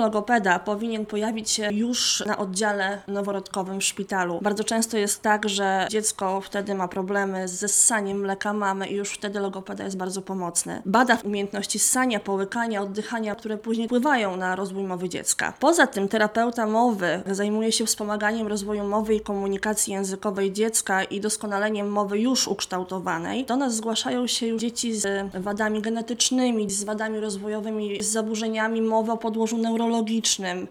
logopeda powinien pojawić się już na oddziale noworodkowym w szpitalu. Bardzo często jest tak, że dziecko wtedy ma problemy ze ssaniem mleka mamy i już wtedy logopeda jest bardzo pomocny. Bada umiejętności ssania, połykania, oddychania, które później wpływają na rozwój mowy dziecka. Poza tym terapeuta mowy zajmuje się wspomaganiem rozwoju mowy i komunikacji językowej dziecka i doskonaleniem mowy już ukształtowanej. Do nas zgłaszają się już dzieci z wadami genetycznymi, z wadami rozwojowymi, z zaburzeniami mowy o podłożu neurologicznym.